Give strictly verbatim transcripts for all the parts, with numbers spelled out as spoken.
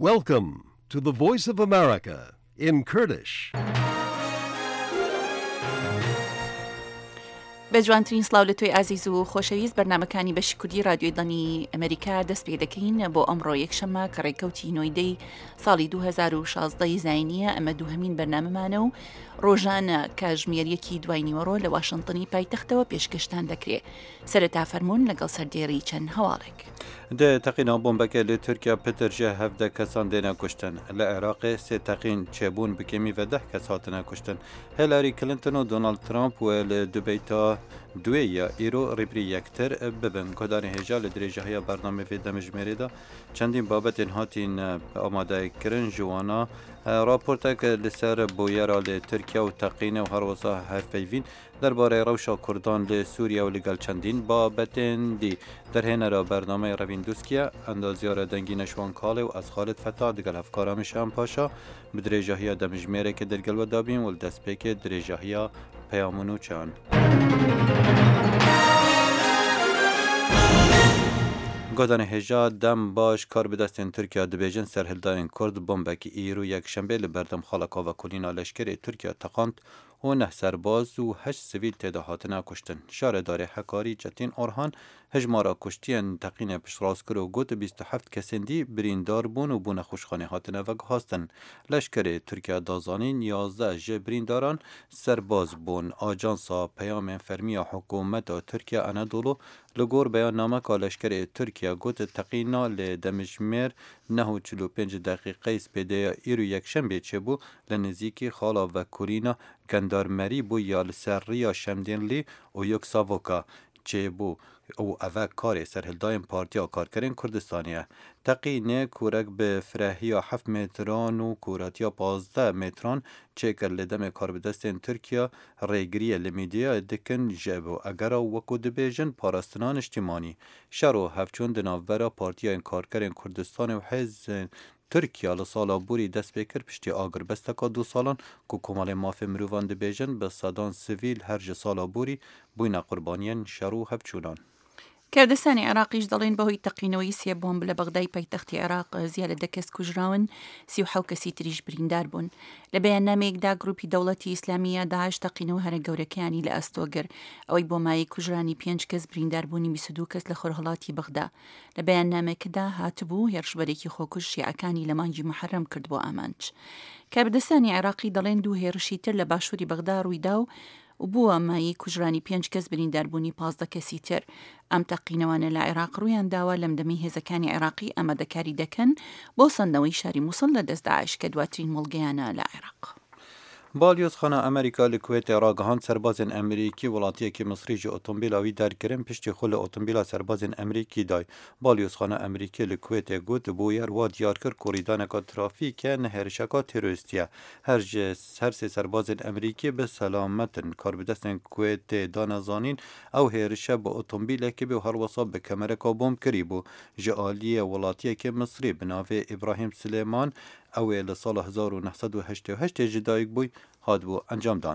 Welcome to the Voice of America in Kurdish. بەجوانترین سلااو لە توی ئازیز و خۆشەویست بەرنامەکانی بەشی کوردی رادیۆی دڵنی ئەمریکا دەست پێ دەکەین بۆ ئەمڕۆ یەکشەممە کە ڕێکەوتی نۆیدەی ساڵی دوو هەزار و شازدە زاینیە ئەمە دووهەمین بەرنامەمانە و ڕۆژانە کاژمێریەکی دوای نیوەڕۆ لە واشنگتنی پایتەختەوە پێشکەشتان دەکرێت. سەرەتا فەرموون لەگەڵ سەردێڕی چەند هەواڵێک. ده تقینا بۆمبەکە لە تورکیا پترژە هەفدە کەسان دێنە کوشتن لە عێراقی سێ تەقین چێبوون بکەمی بە دەه کەس هاتنە کوشتن. هێلاری کلنتن و دۆناڵد ترامپ و لە دوبەی تا دوێیە ئیرۆ ڕیبری یەکتر ببن کۆدانی هێژا لە درێژەهەیە بەرنامەی دەمژمێریدا چەندین بابەتێن هاتین ئامادەکردن جوانە راپۆرتێک لەسەر بۆیەرا لە تورکیا و تەقینە و هەروەسا هەرفەیڤین دەربارەی ڕەوشە کوردان لە سووریا و لەگەڵ چەندین بابەتێن دی دەرهێنەرە بەرنامەی ڕەڤیندوسکیە ئەندازیارە دەنگی نەشوان کاڵێ و ئەس خالد فەتا دەگەڵ هەفکارەمیش ئەم پاشا بدرێژەهەیە دەمژمێرێکی دەرگەلوە دابین و دەستپێکی درێژەهەیە پەیامون و چان. گۆدانە هێژا دەم باش کار بدەستێن تورکیا دەبێژن سەرهێلدارین کورد بۆمبێکی ئیر و یەکشەمبێ لە بەردەم خاڵەکاوە کۆلینا لەشکری تورکیا تەقاند و نه سەرباز و هەشت سڤیل تێدا هاتنە کوشتن. شارەداری حەکاری جەتین ئۆرهان هەژمارە کوشتیان تەقینە پشتڕاست کرد و گوت بیست و هەفت کەسێندی بریندار بوون و بوونە خوشخانێ هاتنە vەگهاستن. لەشکری تورکیا دازانین یازدە ji برینداران سەرباز بوون. ئاجانسا پەیامên فەرمیە حکوومەتە تورکیا ئەنەدۆڵۆ li gor beyannameka leşkerê Tirkiye got teqîna lê demijmêr neh û çil û pênc deqîqeyê spêdeya îr û yekşembê çêbû li nizîkî xala vekurîna gendarmerî bû ya li ser rêya Şemdînlî û Yeksavoka çêbû û ev e karê serhildayên Partiya Karkerên Kurdistanê ye. Teqînê kurek bi firehiya heft metran û kuratiya pazdeh metran çêkir li demê karbidestên Tirkiye rêgiriye li mîdyaya dikin ji bo egera wekû dibêjin parastina niştimanî. Şer û hevçûn di navbera Partiyayên Karkerên Kurdistanê û hêzên Tirkiye li sala borî dest pê kir piştî agirbesteka du salan ku komalê mafê mirovan dibêjin bi sedan sivîl her ji sala borî bûyne qurbaniyên şer û hevçûnan. کردستانی عراقیش دەڵێن بەهۆی تەقینەوەی سێ بۆمب لە بەغدای پایتەختی عێراق زیادە دە کەس کوژراون سی و حەوت کەسی تریش بریندار بوون. لە بەیاننامەیەکدا گروپی دەوڵەتی ئیسلامیە داعش تەقینەوە هەرە گەورەکەیانی لە ئەستۆگر ئەوەی بۆ مای کوژرانی پێنج کەس برینداربوونی بیست و دوو کەس لە خۆرهەڵاتی بەغدا. لە بەیاننامەکەدا هاتبوو هێرشبەرێکی خۆکوژ شیعەکانی لە مانگی محەرەم کرد بۆ ئامانج. کاربدەستانی عێراقی دەڵێن دوو هێرشی تر لە باشووری بەغدا ڕوویدا و و بووە مایی کوژرانی پێنج کەس برینداربوونی پازدە کەسی تر. ئەم تەقینەوانە لە عێراق ڕوویان داوە لەم دەمەی هێزەکانی عێراقی ئەمەدەکاری دەکەن بۆ سەندنەوەی شاری مووسڵ لە دەست داعش کە دواترین مڵگەیانە لە عێراق. بالیۆزخانە ئەمریکا لە کوێتێ ڕاگەهاند سەربازên ئەمریکی وڵاتیەکی مصری ji ئۆتۆمبیلا wî derkirin piştî xwe li ئۆتۆمبیلا serbazên ئەمریکی day. Balyozxana Emerîkî li Kuwêtê got bûyer wa diyar kir ku rîdaneka trafîkê nehêrişeka terorîstî ye. Her ji her sê serbazên Emerîkî bi selametin karbidestên Kuwêtê danezanîn ew hêrişe bi ئۆتۆمبîlekê bê û helwesa bi kemereka bom kirî bû. Ji aliyê welatiyekê Misrî bi navê İbrahim Silêman ew ê li sala hezar û neh sed û heştê û heştê jî dayîk bûy هاتبوو ئەنجامدان.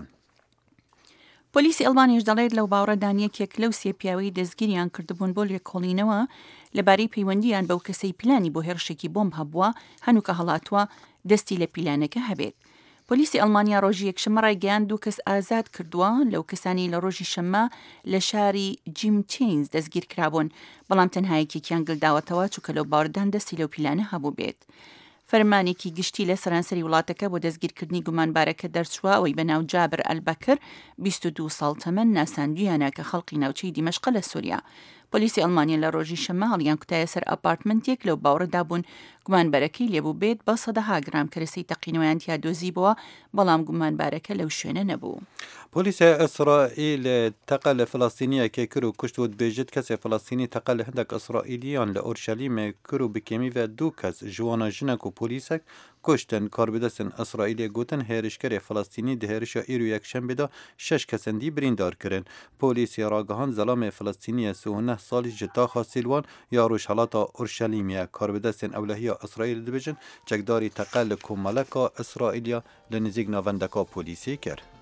پۆلیسی ئەڵمانیش دەڵێت لەو باوەڕەدانیەکێک لەو سێ پیاوەی دەستگیریان کردبوون بۆ لێکۆڵینەوە لەبارەی پەیوەندیان بەو کەسەی پلانی بۆ هێرشێکی بۆمب هەبووە هەنووکە هەڵاتوە دەستی لە پیلانەکە هەبێت. پۆلیسی ئەڵمانیا ڕۆژی یەکشەممە ڕایگەیاند دوو کەس ئازاد کردووە لەو کەسانی لە ڕۆژی شەممە لە شاری جیم چینز دەستگیر کرابوون بەڵام تەنهایەکێکیان گلداوەتەوە چووکە لەو باوەڕدان دەستی لەو پیلانە هەبوو بێت. فەرمانێکی گشتی لە سەرانسەری وڵاتەکە بۆ دەستگیرکردنی گومانبارەکە دەرچووە ئەوەی بەناو جابر ئەلبەکر بیست و دوو ساڵ تەمەن ناساندویانە کە خەڵکی ناوچەی دیمەشق لە سووریا. پۆلیسی ئەڵمانیا لە ڕۆژی شەممە هەڵیان کوتایە سەر ئەپارتمنتێک لەو باوەڕەدا بوون گومانبارەکەی لێبوو بێت بە سەدەها گرام کەرەسەی تەقینەوەیان تیا دۆزیبەوە بەڵام گومانبارەکە لەو شوێنە نەبوو. پۆلیسە ئیسرائیل تەقە لە فلەستینیەکێ کرد و کوشت و دبێژێت کەسێ فلەستینی تەقە لە هەندێک ئیسرائیلیان لە ئۆرشەلیمێ کرد و بکێمی و دوو کەس ژوانە ژنێک و پۆلیسێک کوشتن. کاربدەستن ئیسرائیلێ گوتن هێرشکەرێ فلەستینی di hêrişa îr û yekşembêda şeş kesendî birîndar kirin. Polîsê ragihan zelamê Filistîniyê sê û neh salî ji taxa Sîlwan ya rojhelata Urşelîmê. Karbidestên ewlehiya İsraîlê dibêjin çekdarî teqe li komeleka İsraîliya li nizîk navendeka polîsê kir.